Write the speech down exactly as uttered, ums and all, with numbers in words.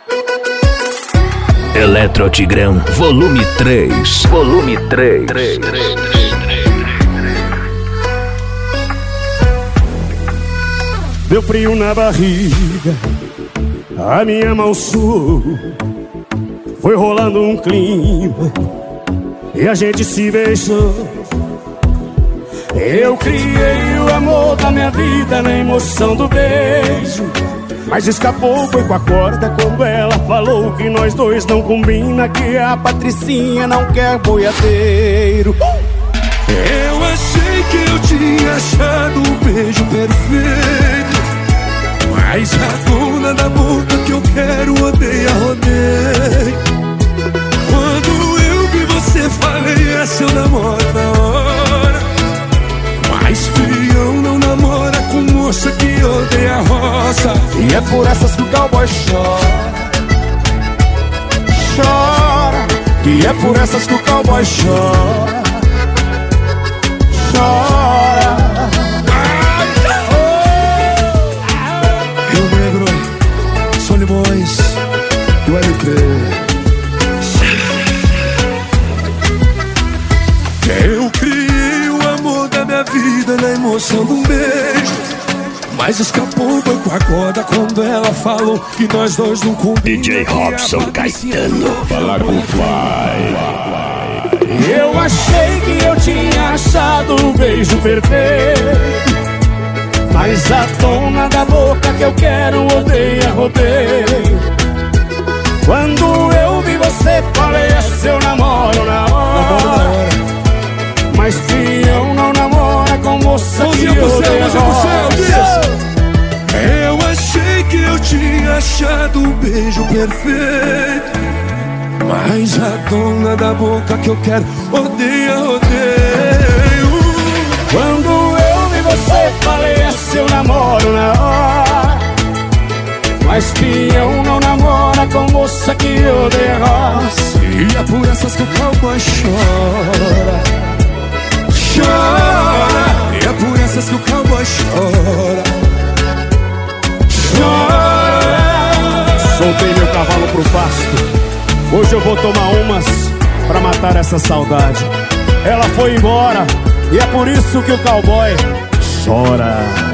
Eletro Tigrão, volume três. Volume três. Deu frio na barriga, a minha mão suou. Foi rolando um clima e a gente se beijou. Eu criei o amor da minha vida na emoção do beijo, mas escapou, foi com a corda quando ela falou que nós dois não combina, que a Patricinha não quer boiadeiro. Eu achei que eu tinha achado o beijo perfeito, mas a dona da boca que eu quero odeia, rodeio. Quando eu vi você, falei, essa eu namoro na hora. Mas fião não namora com moça que odeia a roça. E é por essas que o cowboy chora, chora. E é por essas que o cowboy chora, chora. Rio Negro, São Limões e o L P. Eu criei o amor da minha vida na emoção de um beijo, mas escapou, foi com a corda quando ela falou que nós dois não combinamos. D J Robson Caetano, Fala com o pai. Eu achei que eu tinha achado o beijo perfeito, mas a dona da boca que eu quero odeia, rodeio. Quando eu vi você, falei, é seu namoro na hora. Mas fião não namora com moça que odeia a roça. Eu achei que eu tinha achado o beijo perfeito, mas a dona da boca que eu quero odeia, odeio. Quando eu vi você, falei, é seu namoro na hora. Mas peão não namora com moça que odeia roça. E é por essas que o cowboy chora, chora. E é por essas que o cowboy chora, chora. Soltei meu cavalo pro pasto, hoje eu vou tomar umas pra matar essa saudade. Ela foi embora e é por isso que o cowboy chora.